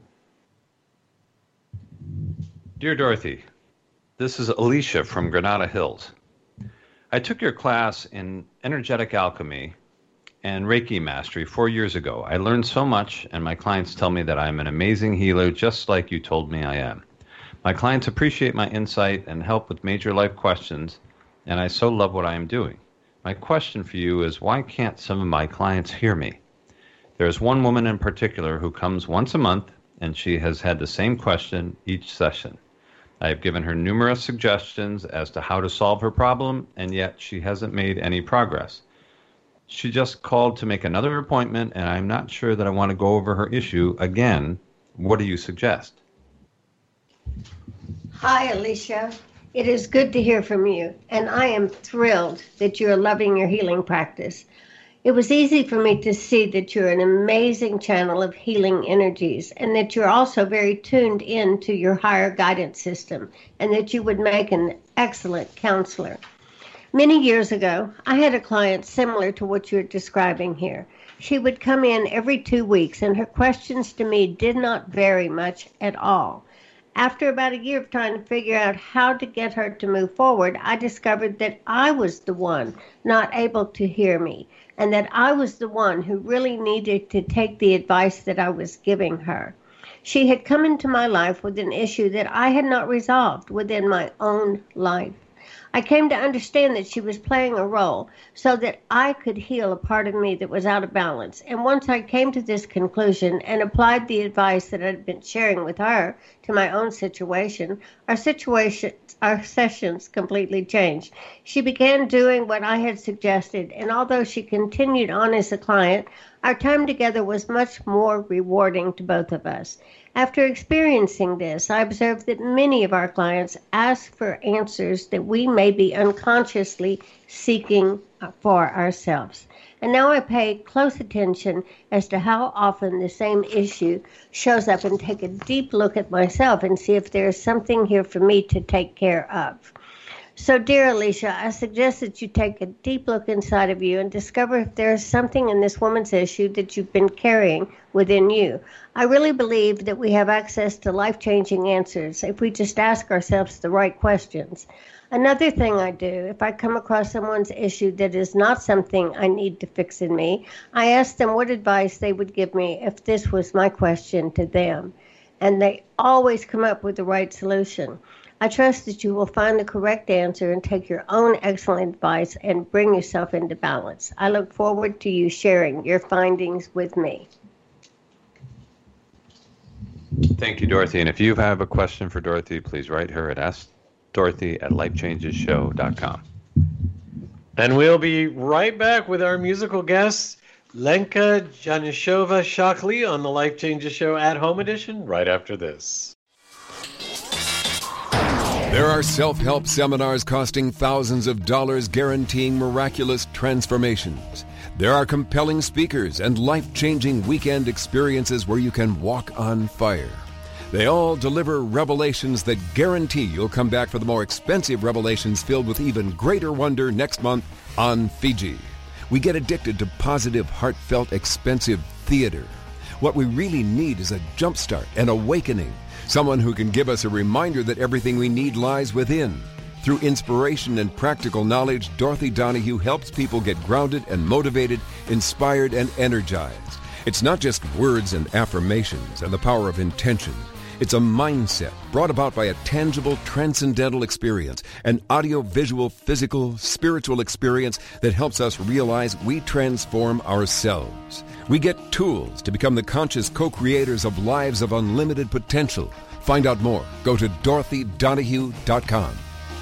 Dear Dorothy, this is Alicia from Granada Hills. I took your class in energetic alchemy and Reiki mastery four years ago. I learned so much, and my clients tell me that I'm an amazing healer, just like you told me I am. My clients appreciate my insight and help with major life questions, and I so love what I am doing. My question for you is, why can't some of my clients hear me? There's one woman in particular who comes once a month, and she has had the same question each session. I have given her numerous suggestions as to how to solve her problem, and yet she hasn't made any progress. She just called to make another appointment, and I'm not sure that I want to go over her issue again. What do you suggest? Hi, Alicia. It is good to hear from you, and I am thrilled that you are loving your healing practice. It was easy for me to see that you're an amazing channel of healing energies, and that you're also very tuned in to your higher guidance system, and that you would make an excellent counselor. Many years ago, I had a client similar to what you're describing here. She would come in every two weeks, and her questions to me did not vary much at all. After about a year of trying to figure out how to get her to move forward, I discovered that I was the one not able to hear me, and that I was the one who really needed to take the advice that I was giving her. She had come into my life with an issue that I had not resolved within my own life. I came to understand that she was playing a role so that I could heal a part of me that was out of balance. And once I came to this conclusion and applied the advice that I'd been sharing with her to my own situation, our situation, our sessions completely changed. She began doing what I had suggested, and although she continued on as a client, our time together was much more rewarding to both of us. After experiencing this, I observed that many of our clients ask for answers that we may be unconsciously seeking for ourselves. And now I pay close attention as to how often the same issue shows up and take a deep look at myself and see if there is something here for me to take care of. So, dear Alicia, I suggest that you take a deep look inside of you and discover if there is something in this woman's issue that you've been carrying within you. I really believe that we have access to life-changing answers if we just ask ourselves the right questions. Another thing I do, if I come across someone's issue that is not something I need to fix in me, I ask them what advice they would give me if this was my question to them. And they always come up with the right solution. I trust that you will find the correct answer and take your own excellent advice and bring yourself into balance. I look forward to you sharing your findings with me. Thank you, Dorothy. And if you have a question for Dorothy, please write her at ask dorothy at life changes show dot com. And we'll be right back with our musical guest, Lenka Janishova-Shockley, on the Life Changes Show at Home Edition, right after this. There are self-help seminars costing thousands of dollars guaranteeing miraculous transformations. There are compelling speakers and life-changing weekend experiences where you can walk on fire. They all deliver revelations that guarantee you'll come back for the more expensive revelations filled with even greater wonder next month on Fiji. We get addicted to positive, heartfelt, expensive theater. What we really need is a jumpstart, an awakening. Someone who can give us a reminder that everything we need lies within. Through inspiration and practical knowledge, Dorothy Donahue helps people get grounded and motivated, inspired and energized. It's not just words and affirmations and the power of intention. It's a mindset brought about by a tangible, transcendental experience, an audio-visual, physical, spiritual experience that helps us realize we transform ourselves. We get tools to become the conscious co-creators of lives of unlimited potential. Find out more. Go to dorothy donahue dot com.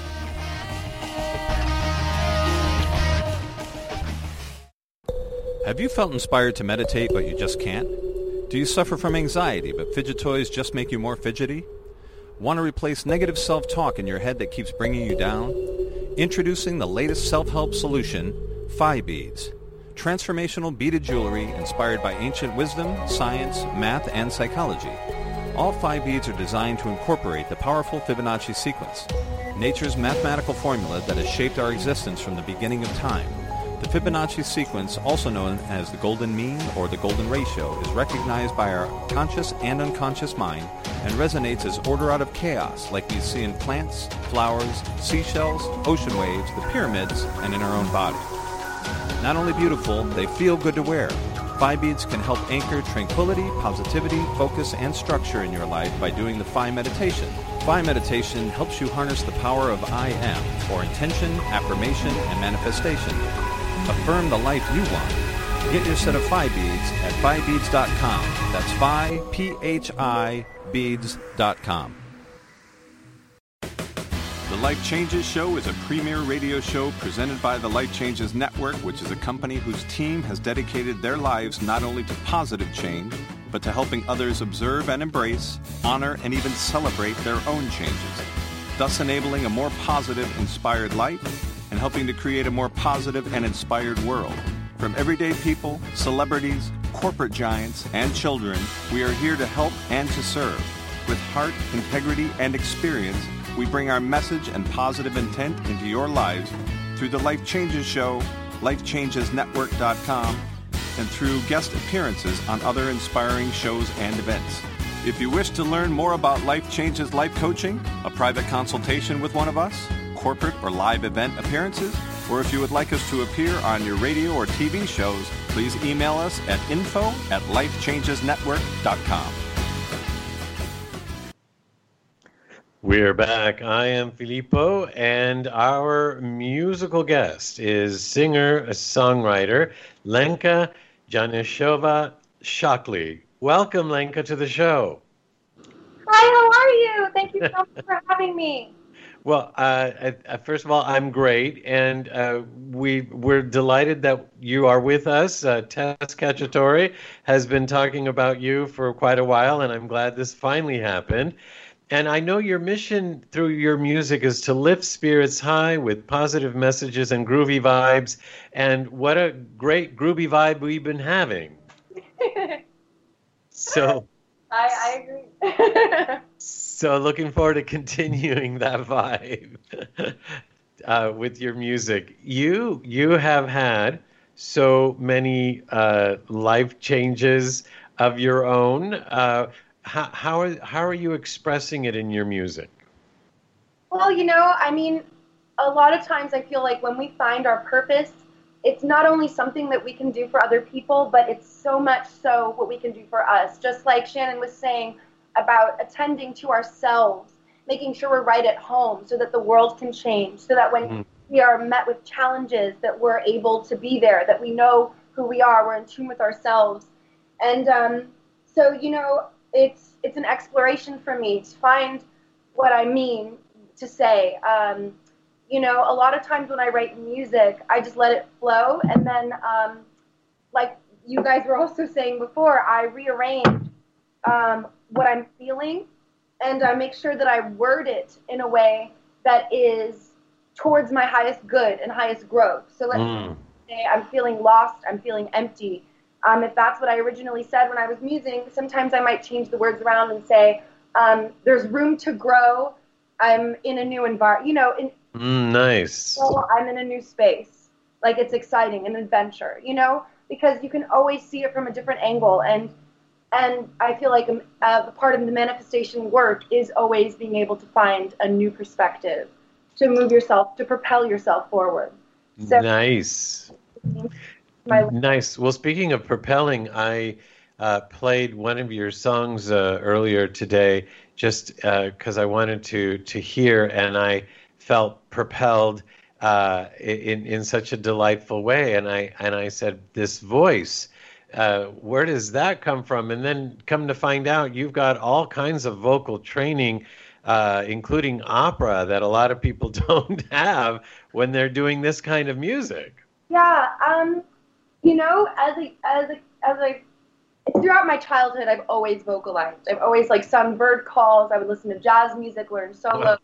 Have you felt inspired to meditate but you just can't? Do you suffer from anxiety but fidget toys just make you more fidgety? Want to replace negative self-talk in your head that keeps bringing you down? Introducing the latest self-help solution, Phi Beads. Transformational beaded jewelry inspired by ancient wisdom, science, math, and psychology. All Phi Beads are designed to incorporate the powerful Fibonacci sequence, nature's mathematical formula that has shaped our existence from the beginning of time. The Fibonacci sequence, also known as the golden mean or the golden ratio, is recognized by our conscious and unconscious mind and resonates as order out of chaos like we see in plants, flowers, seashells, ocean waves, the pyramids, and in our own body. Not only beautiful, they feel good to wear. Phi Beads can help anchor tranquility, positivity, focus, and structure in your life by doing the Phi meditation. Phi meditation helps you harness the power of I am, or intention, affirmation, and manifestation. Affirm the life you want. Get your set of Phi Beads at phi beads dot com. That's Phi, P H I, beads dot com. The Life Changes Show is a premier radio show presented by the Life Changes Network, which is a company whose team has dedicated their lives not only to positive change, but to helping others observe and embrace, honor, and even celebrate their own changes, thus enabling a more positive, inspired life and helping to create a more positive and inspired world. From everyday people, celebrities, corporate giants, and children, we are here to help and to serve. With heart, integrity, and experience, we bring our message and positive intent into your lives through the Life Changes Show, life changes network dot com, and through guest appearances on other inspiring shows and events. If you wish to learn more about Life Changes Life Coaching, a private consultation with one of us, corporate or live event appearances, or if you would like us to appear on your radio or T V shows, please email us at info at life changes network dot com. We're back. I am Filippo, and our musical guest is singer-songwriter Lenka Janishova Shockley. Welcome, Lenka, to the show. Hi, how are you? Thank you so much for having me. Well, uh, uh, first of all, I'm great, and uh, we, we're delighted that you are with us. Uh, Tess Cacciatore has been talking about you for quite a while, and I'm glad this finally happened. And I know your mission through your music is to lift spirits high with positive messages and groovy vibes, and what a great groovy vibe we've been having. So... I, I agree. So looking forward to continuing that vibe uh, with your music. You you have had so many uh, life changes of your own. Uh, how how are how are you expressing it in your music? Well, you know, I mean, a lot of times I feel like when we find our purpose, it's not only something that we can do for other people, but it's so much so what we can do for us. Just like Shannon was saying about attending to ourselves, making sure we're right at home so that the world can change, so that when mm-hmm. we are met with challenges that we're able to be there, that we know who we are, we're in tune with ourselves. And um, so, you know, it's it's an exploration for me to find what I mean to say. Um, You know, a lot of times when I write music, I just let it flow. And then, um, like you guys were also saying before, I rearrange um, what I'm feeling. And I make sure that I word it in a way that is towards my highest good and highest growth. So let's mm. say I'm feeling lost, I'm feeling empty. Um, if that's what I originally said when I was musing, sometimes I might change the words around and say, um, there's room to grow. I'm in a new environment, you know, in, Mm, nice. So I'm in a new space. Like, it's exciting, an adventure, you know, because you can always see it from a different angle. And and I feel like uh, part of the manifestation work is always being able to find a new perspective, to move yourself, to propel yourself forward. So, nice. My- nice. Well, speaking of propelling, I uh, played one of your songs uh, earlier today just because uh, I wanted to, to hear, and I felt propelled uh, in in such a delightful way, and I and I said, "This voice, uh, where does that come from?" And then come to find out, you've got all kinds of vocal training, uh, including opera, that a lot of people don't have when they're doing this kind of music. Yeah, um, you know, as a as a as a throughout my childhood, I've always vocalized. I've always like sung bird calls. I would listen to jazz music, learn solo. Wow.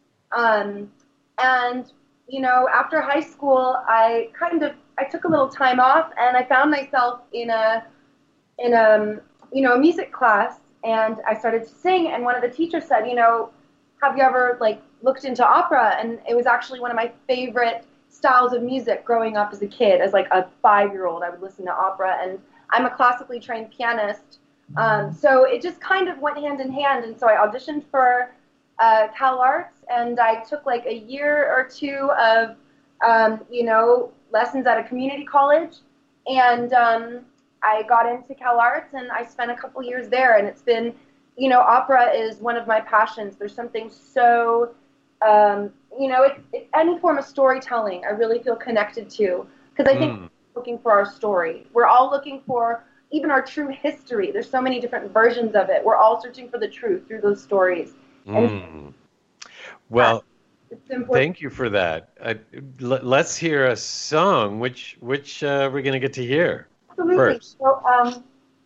Um, and, you know, after high school, I kind of, I took a little time off, and I found myself in a, in a, you know, a music class, and I started to sing, and one of the teachers said, you know, have you ever, like, looked into opera? And it was actually one of my favorite styles of music growing up as a kid. As, like, a five-year-old, I would listen to opera, and I'm a classically trained pianist, um, so it just kind of went hand in hand, and so I auditioned for Uh, Cal Arts, and I took like a year or two of, um, you know, lessons at a community college, and um, I got into Cal Arts, and I spent a couple years there, and it's been, you know, opera is one of my passions. There's something so, um, you know, it, it, any form of storytelling I really feel connected to, because I think mm. we're looking for our story. We're all looking for even our true history. There's so many different versions of it. We're all searching for the truth through those stories. Mm. Well, thank you for that. Uh, l- let's hear a song. Which which uh, we're going to get to hear Absolutely. first. So, um,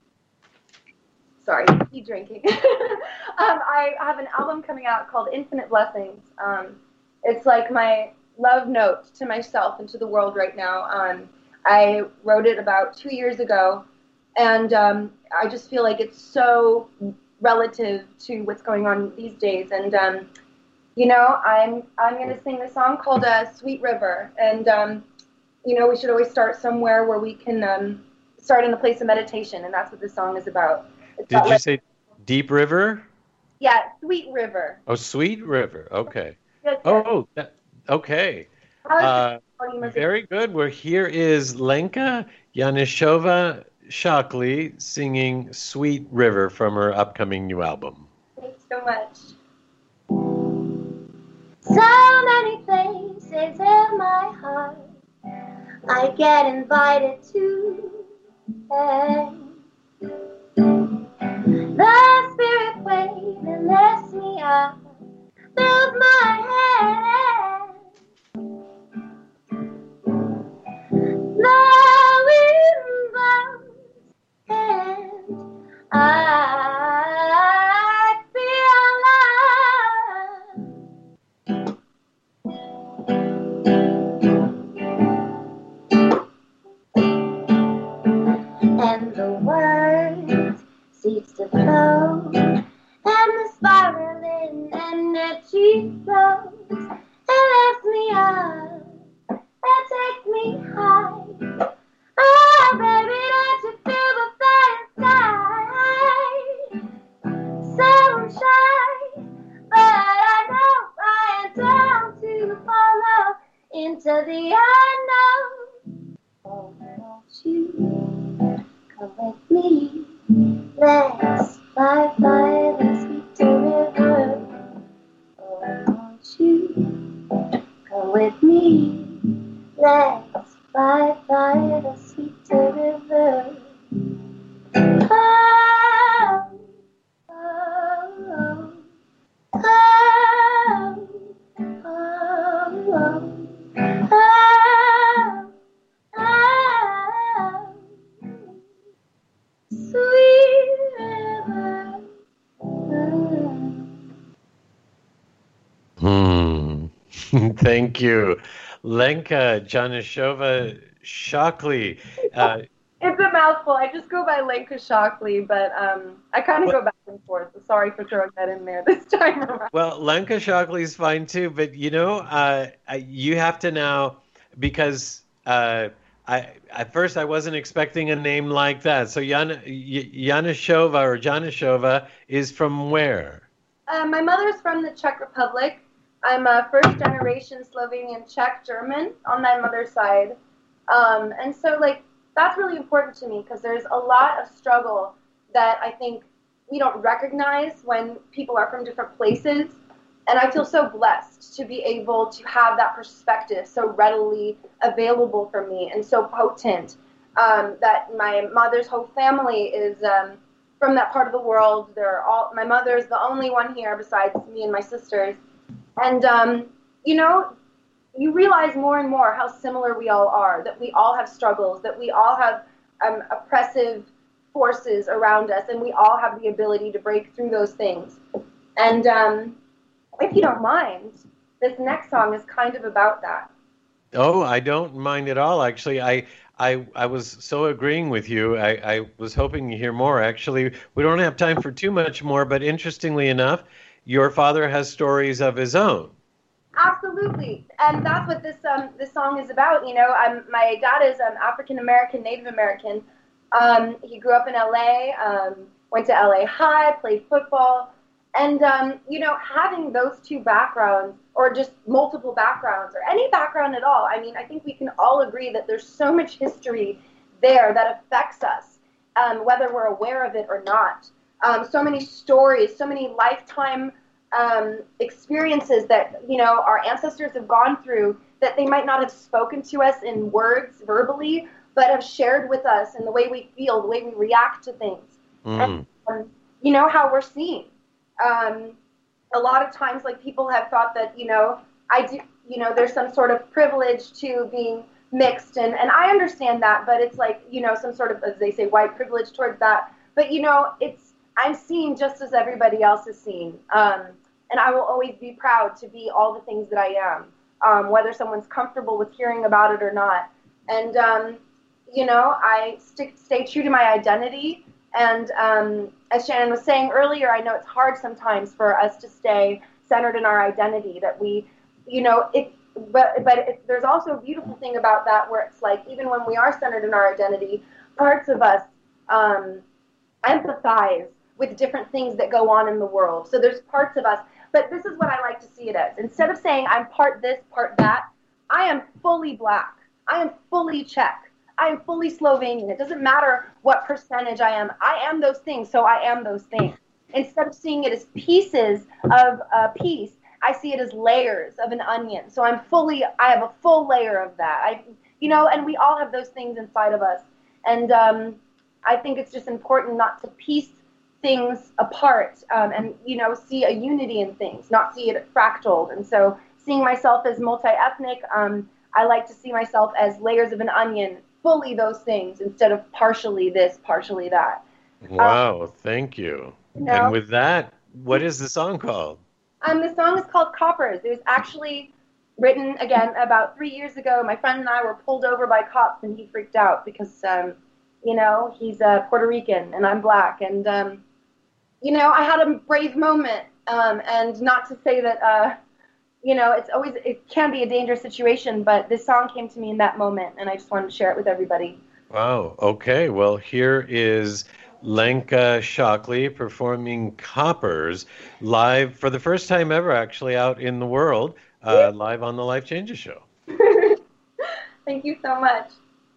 sorry, keep drinking. um, I have an album coming out called Infinite Blessings. Um, it's like my love note to myself and to the world right now. Um, I wrote it about two years ago, and um, I just feel like it's so relative to what's going on these days. And, um, you know, I'm I'm going to sing a song called uh, Sweet River. And, um, you know, we should always start somewhere where we can um, start in a place of meditation. And that's what this song is about. It's Did about you like, say Deep River? Yeah, Sweet River. Oh, Sweet River. Okay. Yes, yes. Oh, that, okay. Uh, very good. Well, here is Lenka Janishova Shockley singing Sweet River from her upcoming new album. Thanks so much. So many places in my heart I get invited to. And the spirit wave and lifts me up, fills my head. The wind blows and I feel love. And the words cease to flow, and the spiraling energy flows. It lifts me up, it takes me high. Oh, baby, don't you feel the fire inside? So shy, but I know I am down to follow into the unknown. Oh, won't you come with me? Let's fly by the sweet river. Oh, won't you come with me? Let's fly by the sweet river. Oh, oh, oh, oh, oh, oh, oh, oh, sweet river. Hmm. Thank you. Lenka Janashova Shockley. Uh, It's a mouthful. I just go by Lenka Shockley, but um, I kind of go back and forth. So sorry for throwing that in there this time around. well, Lenka Shockley is fine too, but you know, uh, you have to now, because uh, I at first I wasn't expecting a name like that. So Yana, Janashova or Janashova is from where? Uh, my mother's from the Czech Republic. I'm a first-generation Slovenian Czech German on my mother's side. Um, and so, like, that's really important to me because there's a lot of struggle that I think we don't recognize when people are from different places. And I feel so blessed to be able to have that perspective so readily available for me and so potent um, that my mother's whole family is um, from that part of the world. They're all, my mother's the only one here besides me and my sisters. And, um, you know, you realize more and more how similar we all are, that we all have struggles, that we all have um, oppressive forces around us, and we all have the ability to break through those things. And um, if you don't mind, this next song is kind of about that. Oh, I don't mind at all, actually. I I, I was so agreeing with you. I, I was hoping to hear more, actually. We don't have time for too much more, but interestingly enough, your father has stories of his own. Absolutely, and that's what this um this song is about. You know, I'm my dad is um African American, Native American. Um, he grew up in L A, um, went to L A High, played football, and um, you know, having those two backgrounds, or just multiple backgrounds, or any background at all. I mean, I think we can all agree that there's so much history there that affects us, um, whether we're aware of it or not. Um, so many stories, so many lifetime um, experiences that, you know, our ancestors have gone through that they might not have spoken to us in words verbally, but have shared with us in the way we feel, the way we react to things. Mm. And, um, you know, how we're seen. Um, a lot of times, like, people have thought that, you know, I do, you know, there's some sort of privilege to being mixed, and, and I understand that, but it's like, you know, some sort of, as they say, white privilege towards that. But, you know, it's, I'm seen just as everybody else is seen. Um, and I will always be proud to be all the things that I am, um, whether someone's comfortable with hearing about it or not. And, um, you know, I stick, stay true to my identity. And um, as Shannon was saying earlier, I know it's hard sometimes for us to stay centered in our identity, that we, you know, it, but, but it, there's also a beautiful thing about that where it's like, even when we are centered in our identity, parts of us um, empathize with different things that go on in the world. So there's parts of us, but this is what I like to see it as. Instead of saying I'm part this, part that, I am fully black. I am fully Czech. I am fully Slovenian. It doesn't matter what percentage I am. I am those things, so I am those things. Instead of seeing it as pieces of a piece, I see it as layers of an onion. So I'm fully, I have a full layer of that. I, you know, and we all have those things inside of us. And um, I think it's just important not to piece things apart um, and, you know, see a unity in things, not see it fractaled. And so seeing myself as multi-ethnic, um, I like to see myself as layers of an onion, fully those things instead of partially this, partially that. Wow, um, thank you. you know, And with that, what is the song called? Um, the song is called Coppers. It was actually written, again, about three years ago. My friend and I were pulled over by cops, and he freaked out because, um, you know, he's uh, Puerto Rican, and I'm black. And, um, you know, I had a brave moment, um, and not to say that, uh, you know, it's always, it can be a dangerous situation, but this song came to me in that moment, and I just wanted to share it with everybody. Wow, okay. Well, here is Lenka Shockley performing Coppers live for the first time ever, actually, out in the world, uh, live on the Life Changes Show. Thank you so much.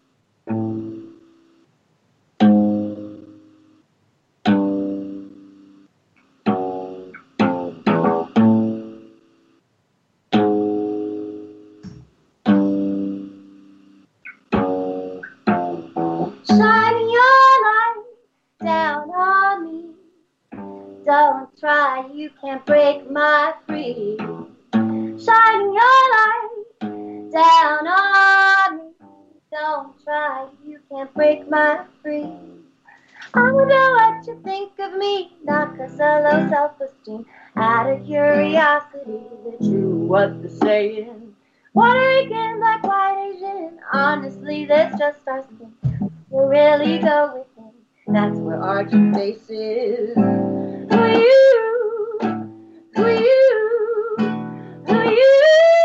Shine your light down on me. Don't try, you can't break my free. Shine your light down on me. Don't try, you can't break my free. I wonder what you think of me, not cause of low self-esteem. Out of curiosity, that you what they're saying. Puerto Rican, black, white, Asian, honestly, that's just our skin. You really go within, that's where our true face is. Who are you? Who are you? Who are you?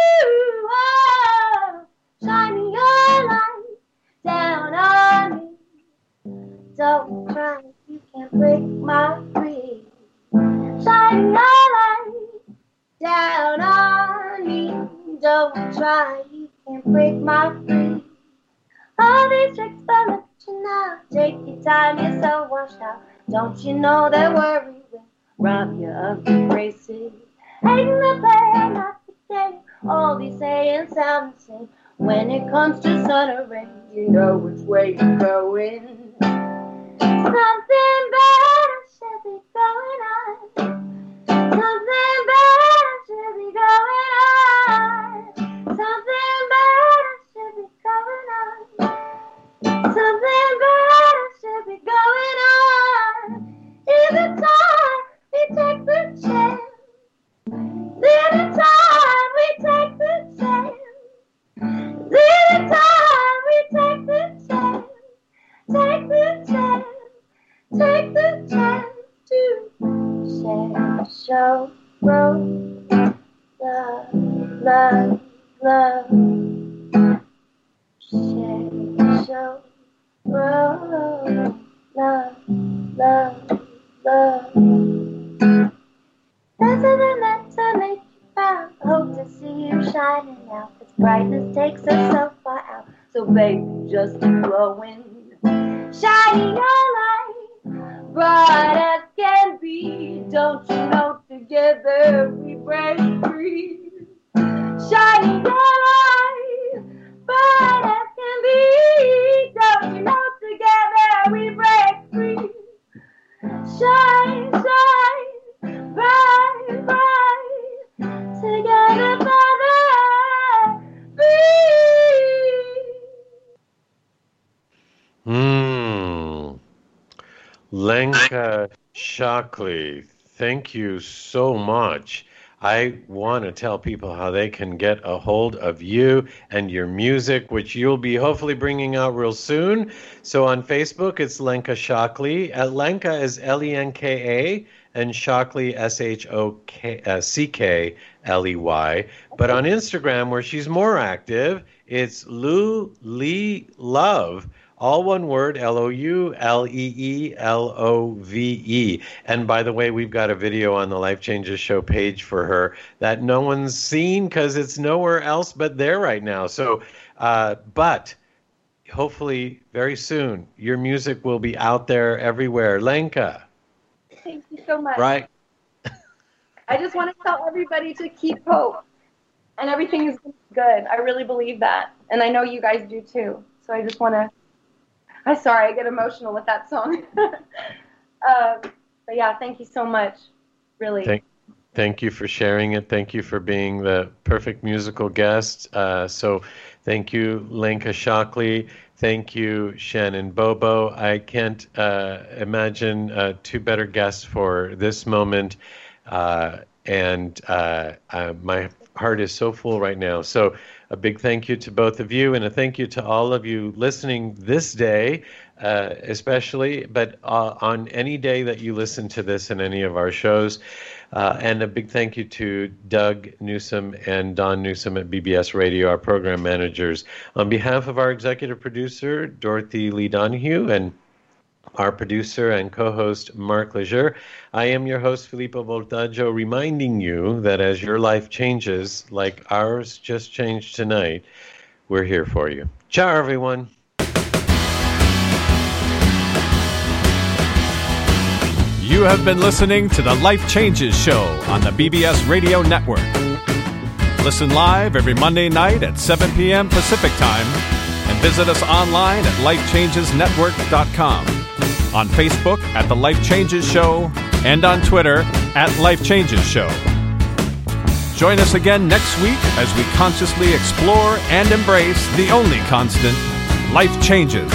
Oh, shining your light down on me. Don't try, you can't break my free. Shining your light down on me. Don't try, you can't break my free. All these tricks for let you know. Take your time, you're so washed out. Don't you know that worry will rob you of your graces? Hating the play, not the game. All these sayings sound the same. When it comes to sun or rain, you know which way you're going. Something better should be going on. Something better should be going on. Something better should be going on. Something better should be going on. Is it time we take the chance? Is it time we take the chance? Is it time we take the chance? Take the chance. Take the chance to share, show, grow, love, love, love. Share, show, grow, love, love, love. This isn't meant to make you proud. Hope to see you shining now, cause brightness takes us so far out. So baby, just keep glowing. Shining your light, bright as can be. Don't you know together we break free. Shining your light, bright as can be. Don't you know together we break free. Shine, shine, bright, bright, together forever free. Hmm. Lenka Shockley, thank you so much. I want to tell people how they can get a hold of you and your music, which you'll be hopefully bringing out real soon. So on Facebook, it's Lenka Shockley. Uh, Lenka is L E N K A and Shockley, S H O C K L E Y. But on Instagram, where she's more active, it's Lou Lee Love. All one word, L O U L E E L O V E. And by the way, we've got a video on the Life Changes Show page for her that no one's seen because it's nowhere else but there right now. So, uh, but hopefully very soon, your music will be out there everywhere. Lenka. Thank you so much. Right. I just want to tell everybody to keep hope, and everything is good. I really believe that, and I know you guys do too. So I just want to. I'm sorry, I get emotional with that song. uh, but yeah, thank you so much. Really. Thank, thank you for sharing it. Thank you for being the perfect musical guest. Uh, so, thank you, Lenka Shockley. Thank you, Shannon Bobo. I can't uh, imagine uh, two better guests for this moment. Uh, and uh, uh, my heart is so full right now. So a big thank you to both of you, and a thank you to all of you listening this day, uh, especially, but uh, on any day that you listen to this in any of our shows. Uh, and a big thank you to Doug Newsom and Don Newsom at B B S Radio, our program managers. On behalf of our executive producer, Dorothy Lee Donahue, and our producer and co-host, Mark Lejeune, I am your host, Filippo Voltaggio, reminding you that as your life changes, like ours just changed tonight, we're here for you. Ciao, everyone. You have been listening to the Life Changes Show on the B B S Radio Network. Listen live every Monday night at seven p.m. Pacific Time, and visit us online at life changes network dot com, on Facebook at The Life Changes Show, and on Twitter at Life Changes Show. Join us again next week as we consciously explore and embrace the only constant, life changes.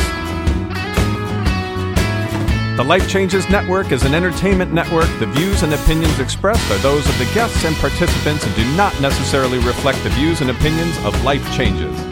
The Life Changes Network is an entertainment network. The views and opinions expressed are those of the guests and participants and do not necessarily reflect the views and opinions of Life Changes.